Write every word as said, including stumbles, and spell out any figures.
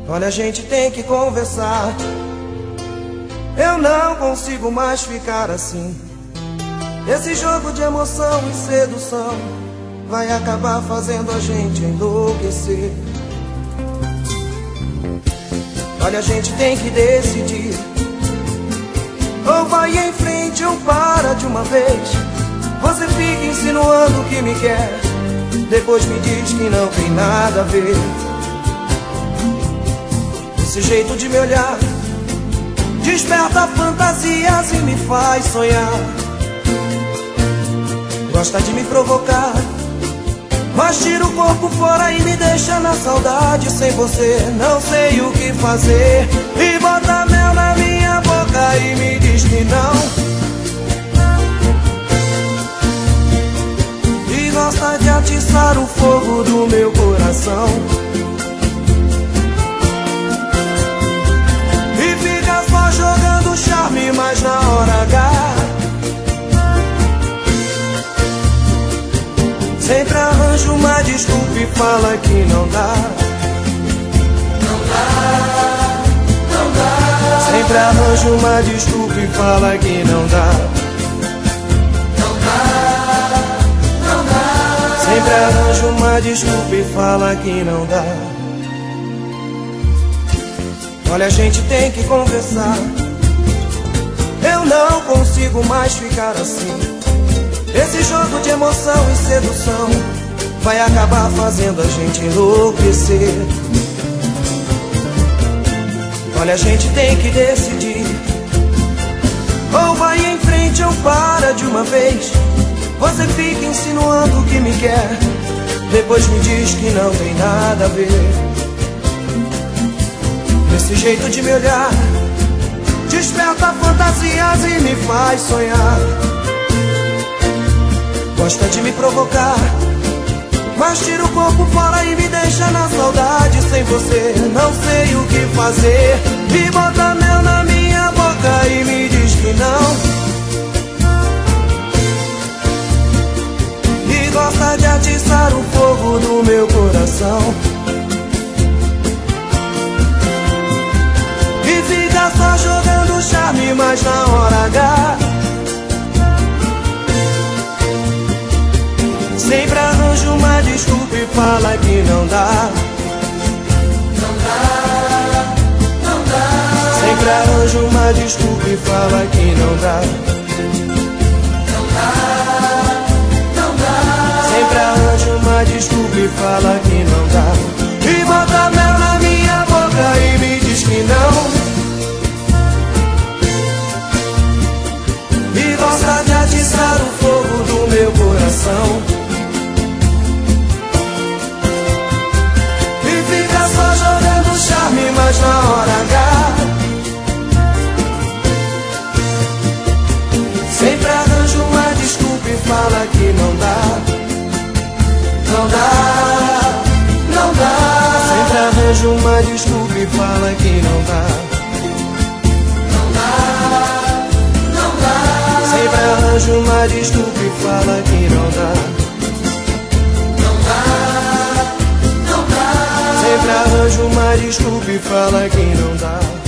Olha, a gente tem que conversar. Eu não consigo mais ficar assim. Esse jogo de emoção e sedução vai acabar fazendo a gente enlouquecer. Olha, a gente tem que decidir. Ou vai em frente ou para de uma vez. Você fica insinuando que me quer, depois me diz que não tem nada a ver. Esse jeito de me olhar desperta fantasias e me faz sonhar. Gosta de me provocar, mas tira o corpo fora e me deixa na saudade. Sem você não sei o que fazer. E bota mel na minha boca e me diz que não. E gosta de atiçar o fogo do meu coração. E fica só jogando charme, mas na hora H sempre arranja uma desculpa e fala que não dá. Não dá, não dá. Sempre arranja uma desculpa e fala que não dá. Não dá, não dá. Sempre arranja uma desculpa e fala que não dá. Olha, a gente tem que conversar. Eu não consigo mais ficar assim. Esse jogo de emoção e sedução vai acabar fazendo a gente enlouquecer. Olha, a gente tem que decidir. Ou vai em frente ou para de uma vez. Você fica insinuando que me quer, depois me diz que não tem nada a ver. Esse jeito de me olhar desperta fantasias e me faz sonhar. Gosta de me provocar, mas tira o corpo fora e me deixa na saudade. Sem você não sei o que fazer. E bota mel na minha boca e me diz que não. E gosta de atiçar o fogo do meu coração. E fica só jogando charme, mas na hora H sempre arranja uma desculpa e fala que não dá. Não dá, não dá. Sempre arranja uma desculpa e fala que não dá. Não dá, não dá. Sempre arranja uma desculpa e fala que não dá. E bota mel na minha boca e me diz que não. E gosta de atiçar o fogo do meu coração. Mas na hora H sempre arranja uma desculpa e fala que não dá. Não dá, não dá. Sempre arranja uma desculpa e fala que não dá. Não dá, não dá. Sempre arranja uma desculpa e fala que não dá. Não dá, não dá. Sempre arranja uma desculpa e fala que não dá.